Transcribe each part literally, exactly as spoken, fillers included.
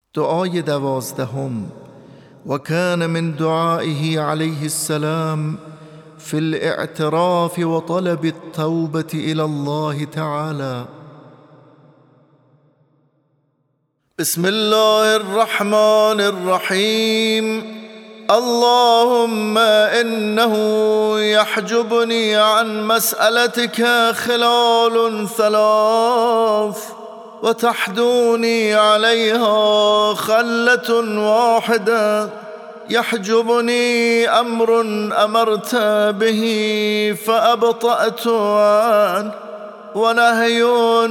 دعای دوازدهم. وكان من دعائه عليه السلام في الاعتراف وطلب التوبة إلى الله تعالى: بسم الله الرحمن الرحيم. اللهم إنه يحجبني عن مسألتك خلال ثلاث، وتحدوني عليها خلة واحدة. يحجبني أمر أمرت به فأبطأت عنه، ونهي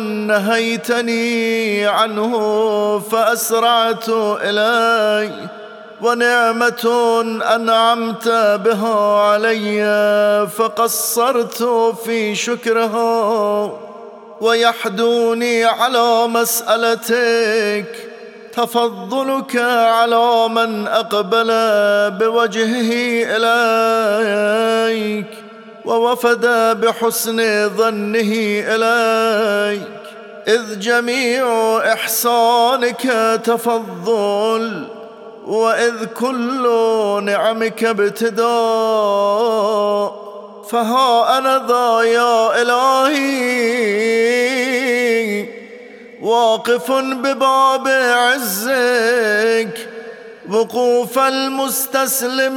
نهيتني عنه فأسرعت إليه، ونعمة أنعمت بها علي فقصرت في شكرها. ويحدوني على مسألتك تفضلك على من أقبل بوجهه إليك ووفد بحسن ظنه إليك، إذ جميع إحسانك تفضل، وإذ كل نعمك ابتداء. فها أنا ذا يا إلهي واقف بباب عزك وقوف المستسلم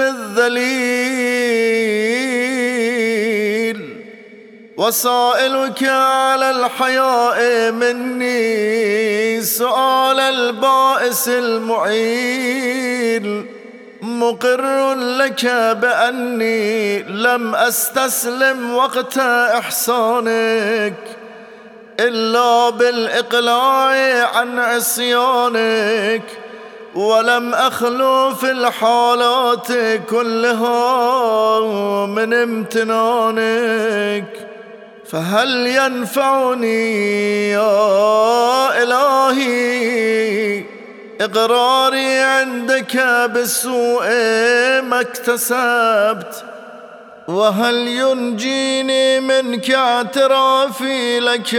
الذليل، وسائلك على الحياء مني سؤال البائس المعيل، مقر لك بأني لم أستسلم وقت إحسانك إلا بالإقلاع عن عصيانك، ولم أخلو في الحالات كلها من امتنانك. فهل ينفعني يا إلهي إقراري عندك بسوء ما اكتسبت؟ وهل ينجيني منك اعترافي لك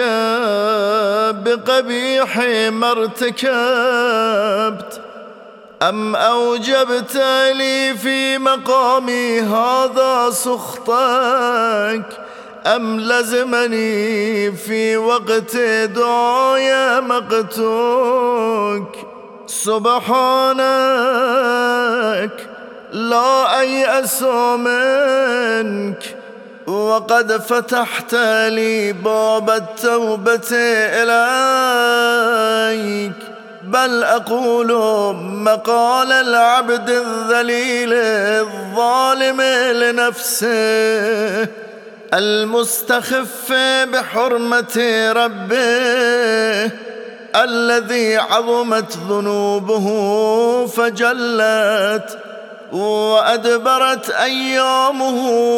بقبيح ما ارتكبت؟ أم أوجبت لي في مقامي هذا سخطك؟ أم لزمني في وقت دعايا مقتك؟ سبحانك لا أيأس منك، وقد فتحت لي باب التوبة إليك، بل أقول مقال العبد الذليل الظالم لنفسه المستخف بحرمة ربه الذي عظمت ذنوبه فجلت، وأدبرت أيامه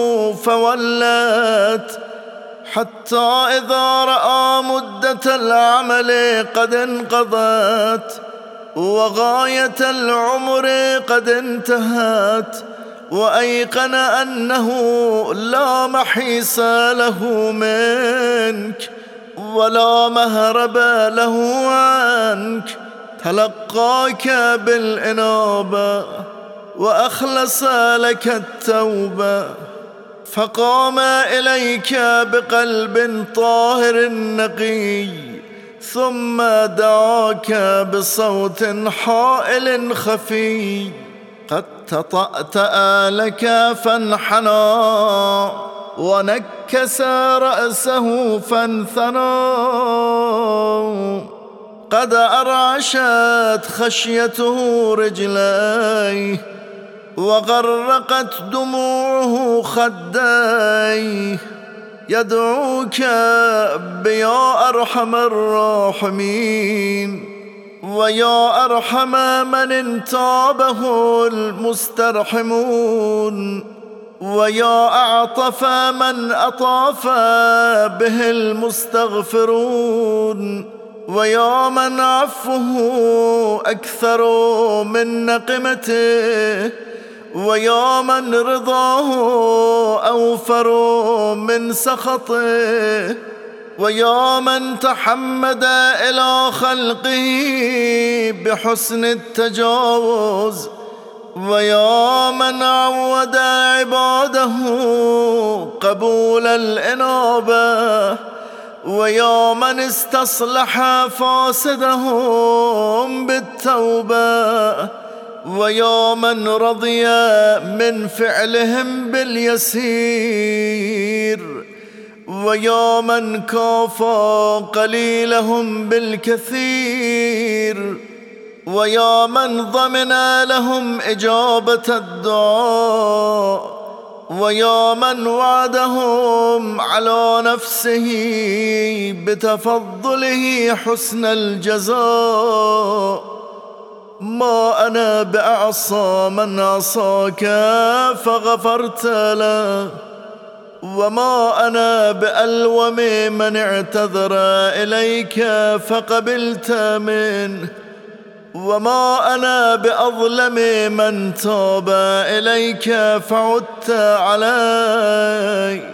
فولت، حتى إذا رأى مدة العمل قد انقضت وغاية العمر قد انتهت، وأيقن أنه لا محيص له منك ولا مهرب له عنك، تلقاك بالإنابة وأخلص لك التوبة، فقام إليك بقلب طاهر نقي، ثم دعاك بصوت حائل خفي: قد تطأت آلك فانحنى، ونكس رأسه فانثنى، قد أرعشت خشيته رجليه، وغرقت دموعه خديه، يدعوك بيا أرحم الراحمين، ويا أرحم من انتابه المسترحمون، ويا أعطف من أطاف به المستغفرون، ويا من عفوه أكثر من نقمته، ويا من رضاه أوفر من سخطه، ويا من تحمد إلى خلقه بحسن التجاوز، ويا من عود عباده قبول الإنابة، ويا من استصلح فاسدهم بالتوبة، ويا من رضي من فعلهم باليسير، ويا من كافى قليلهم بالكثير، ويا من ضمن لهم إجابة الدعاء، ويا من وعدهم على نفسه بتفضله حسن الجزاء. ما أنا بأعصى من عصاك فغفرت له، وما أنا بألوم من اعتذر إليك فقبلت منه، وما أنا بأظلم من تاب إليك فعدت عليه.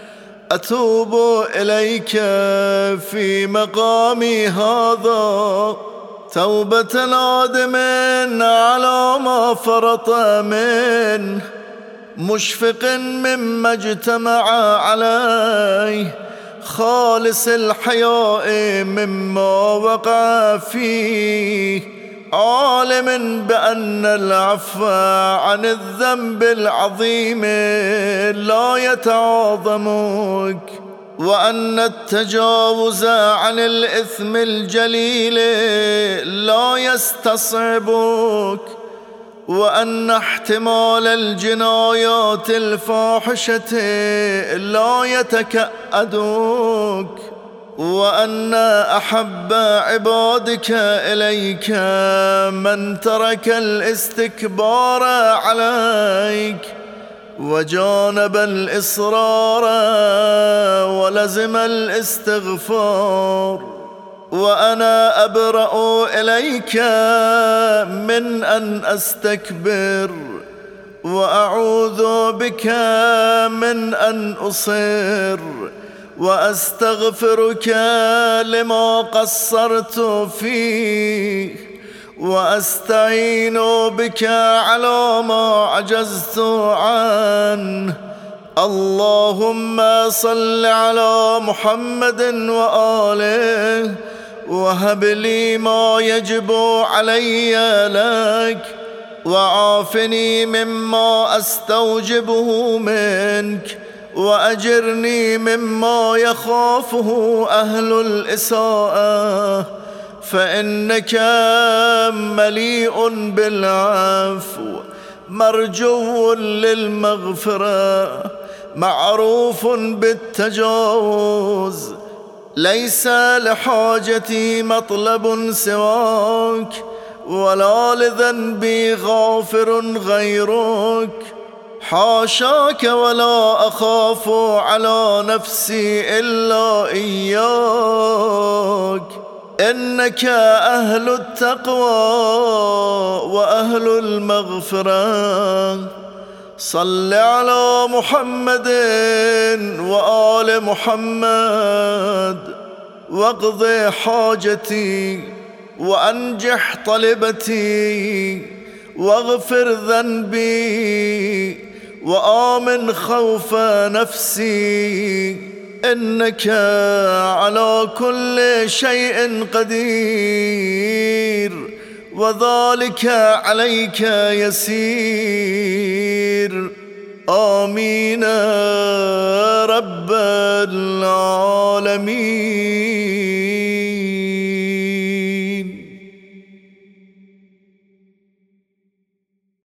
أتوب إليك في مقامي هذا توبة نادم على ما فرط منه، مشفق مما اجتمع عليه، خالص الحياء مما وقع فيه، عالم بأن العفو عن الذنب العظيم لا يتعاظمك، وأن التجاوز عن الإثم الجليل لا يستصعبك، وأن احتمال الجنايات الفاحشة لا يتكأدك، وأن أحب عبادك إليك من ترك الاستكبار عليك وجانب الإصرار ولزم الاستغفار. وأنا أبرأ إليك من أن أستكبر، وأعوذ بك من أن أصر، وأستغفرك لما قصرت فيه، وأستعين بك على ما عجزت عنه. اللهم صل على محمد وآله، وهب لي ما يجب علي لك، وعافني مما أستوجبه منك، وأجرني مما يخافه أهل الإساءة، فإنك مليء بالعفو، مرجو للمغفرة، معروف بالتجاوز، ليس لحاجتي مطلب سواك، ولا لذنبي غافر غيرك. حاشاك ولا أخاف على نفسي إلا إياك، إنك أهل التقوى وأهل المغفرة. صل على محمد وآل محمد، واقض حاجتي، وأنجح طلبتي، واغفر ذنبي، وآمن خوف نفسي، إنك على كل شيء قدير، وذلك عليك يسير. آمين رب العالمين.